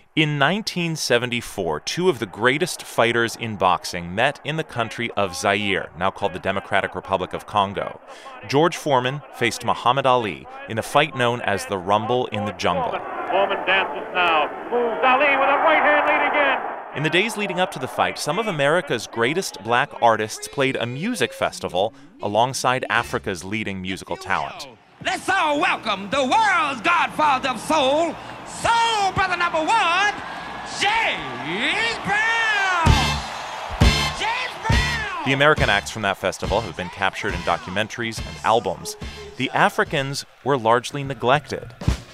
In 1974, two of the greatest fighters in boxing met in the country of Zaire, now called the Democratic Republic of Congo. George Foreman faced Muhammad Ali in a fight known as the Rumble in the Jungle. Foreman dances now, moves Ali with a right hand lead again. In the days leading up to the fight, some of America's greatest black artists played a music festival alongside Africa's leading musical talent. Let's all welcome the world's godfather of soul, soul brother number one, James Brown! James Brown! The American acts from that festival have been captured in documentaries and albums. The Africans were largely neglected.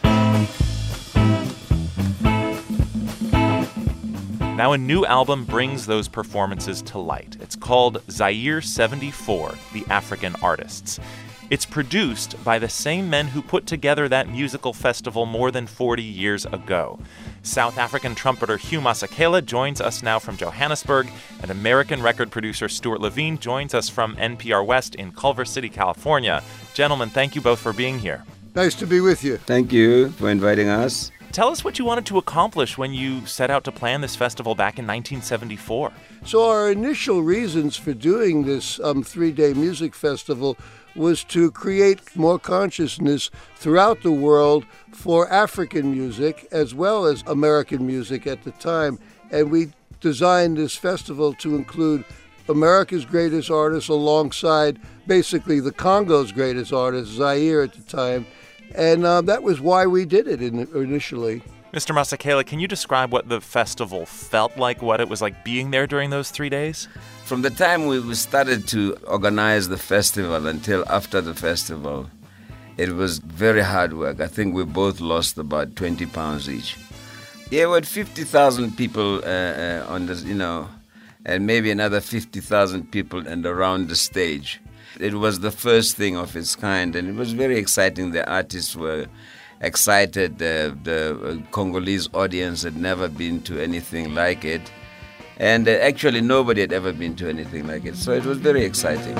Now a new album brings those performances to light. It's called Zaire 74, The African Artists. It's produced by the same men who put together that musical festival more than 40 years ago. South African trumpeter Hugh Masekela joins us now from Johannesburg, and American record producer Stuart Levine joins us from NPR West in Culver City, California. Gentlemen, thank you both for being here. Nice to be with you. Thank you for inviting us. Tell us what you wanted to accomplish when you set out to plan this festival back in 1974. So our initial reasons for doing this 3-day music festival was to create more consciousness throughout the world for African music as well as American music at the time. And we designed this festival to include America's greatest artists alongside basically the Congo's greatest artists, Zaire at the time. And that was why we did it initially. Mr. Masekela, can you describe what the festival felt like, what it was like being there during those 3 days? From the time we started to organize the festival until after the festival, it was very hard work. I think we both lost about 20 pounds each. Yeah, we had 50,000 people on the, and maybe another 50,000 people and around the stage. It was the first thing of its kind, and it was very exciting. The artists were excited. The Congolese audience had never been to anything like it. And actually, nobody had ever been to anything like it. So it was very exciting.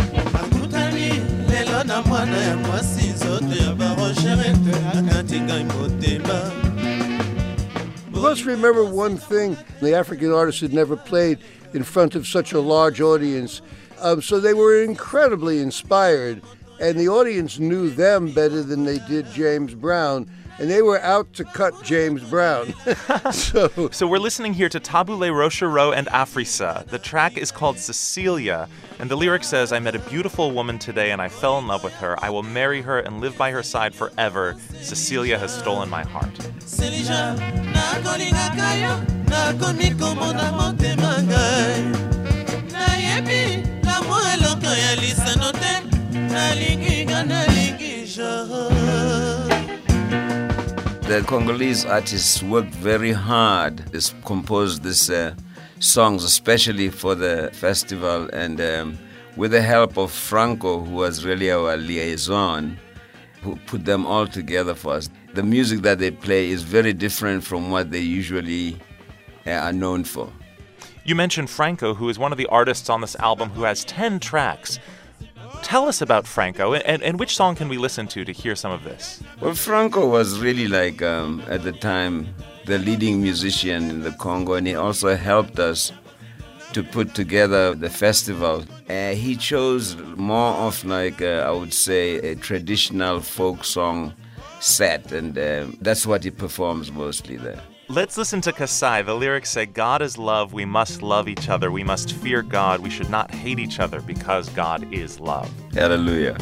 We must remember one thing. The African artists had never played in front of such a large audience. So they were incredibly inspired, and the audience knew them better than they did James Brown, and they were out to cut James Brown. So we're listening here to Tabule Rochereau and Afrisa. The track is called Cecilia, and the lyric says, "I met a beautiful woman today and I fell in love with her. I will marry her and live by her side forever. Cecilia has stolen my heart." The Congolese artists worked very hard. They composed these songs, especially for the festival, and with the help of Franco, who was really our liaison, who put them all together for us. The music that they play is very different from what they usually are known for. You mentioned Franco, who is one of the artists on this album who has 10 tracks. Tell us about Franco, and which song can we listen to hear some of this? Well, Franco was really at the time, the leading musician in the Congo, and he also helped us to put together the festival. He chose more of I would say, a traditional folk song set, and that's what he performs mostly there. Let's listen to Kasai. The lyrics say, "God is love, we must love each other, we must fear God, we should not hate each other because God is love." Hallelujah.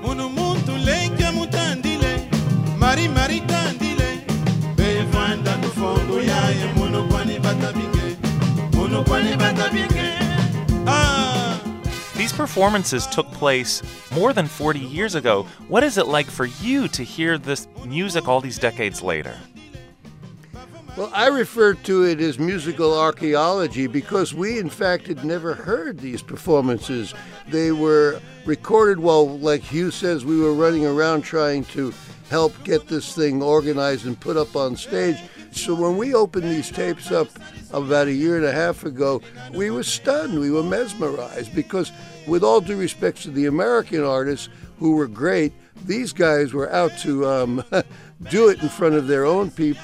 These performances took place more than 40 years ago. What is it like for you to hear this music all these decades later? Well, I refer to it as musical archaeology because we, in fact, had never heard these performances. They were recorded while, like Hugh says, we were running around trying to help get this thing organized and put up on stage. So when we opened these tapes up about a year and a half ago, we were stunned, we were mesmerized, because with all due respect to the American artists who were great, these guys were out to do it in front of their own people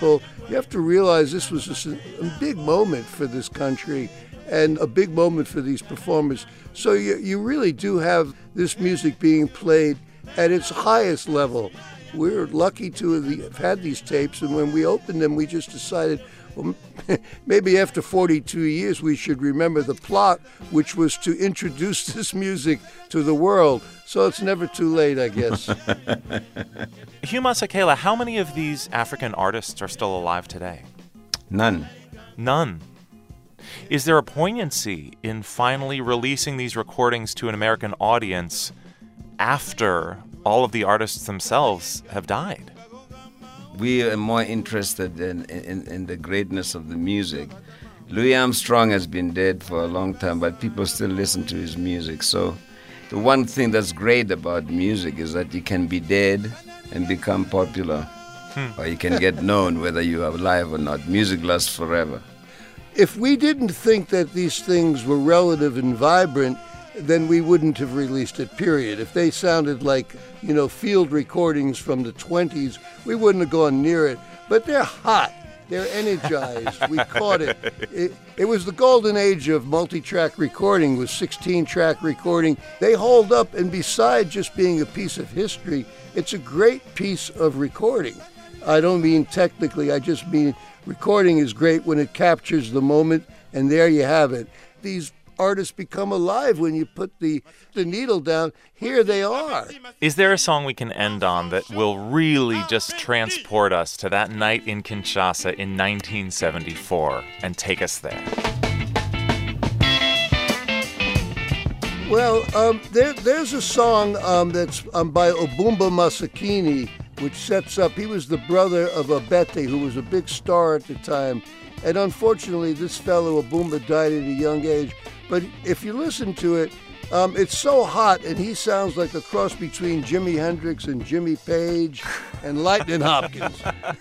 You have to realize this was just a big moment for this country and a big moment for these performers. So you really do have this music being played at its highest level. We're lucky to have had these tapes, and when we opened them, we just decided, well, maybe after 42 years we should remember the plot, which was to introduce this music to the world. So it's never too late, I guess. Hugh Masekela, how many of these African artists are still alive today? None. None. Is there a poignancy in finally releasing these recordings to an American audience after all of the artists themselves have died? We are more interested in the greatness of the music. Louis Armstrong has been dead for a long time, but people still listen to his music. So the one thing that's great about music is that you can be dead and become popular, or you can get known whether you are alive or not. Music lasts forever. If we didn't think that these things were relative and vibrant, then we wouldn't have released it, period. If they sounded like, field recordings from the 20s, we wouldn't have gone near it. But they're hot. They're energized. We caught it. It was the golden age of multi-track recording, with 16-track recording. They hold up, and besides just being a piece of history, it's a great piece of recording. I don't mean technically, I just mean recording is great when it captures the moment, and there you have it. These artists become alive when you put the needle down. Here they are. Is there a song we can end on that will really just transport us to that night in Kinshasa in 1974 and take us there? Well, there's a song that's by Obumba Masikini, which sets up, he was the brother of Abete, who was a big star at the time. And unfortunately, this fellow, Obumba, died at a young age. But if you listen to it, it's so hot, and he sounds like a cross between Jimi Hendrix and Jimmy Page and Lightning Hopkins.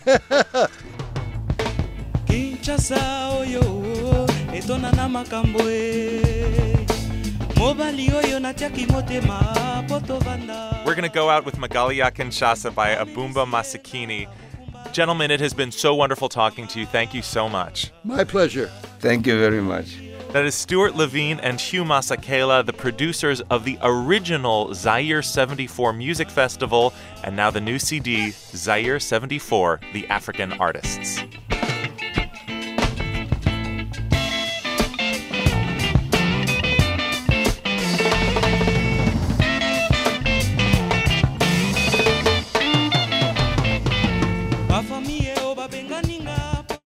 Kinshasa oyo etona na makambo mobali oyo natiaki motema poto vanda. We're going to go out with Magalia Kinshasa by Obumba Masikini. Gentlemen, it has been so wonderful talking to you. Thank you so much. My pleasure. Thank you very much. That is Stuart Levine and Hugh Masekela, the producers of the original Zaire 74 Music Festival, and now the new CD, Zaire 74, The African Artists.